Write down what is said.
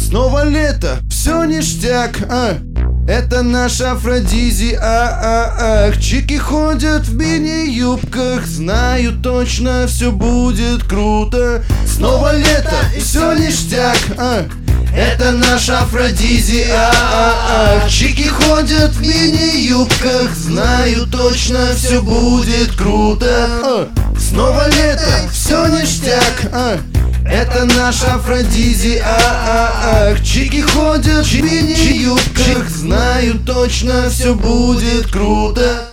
Снова лето, все ништяк, это наш афродизиак. Чики ходят в мини-юбках, знаю точно, все будет круто. Снова лето, и все ништяк, это наш афродизиак. Чики ходят в мини-юбках, знаю точно, все будет круто. Снова лето, все ништяк, это наш афродизиак. Чики ходят в мини-юбках, знаю точно, все будет круто.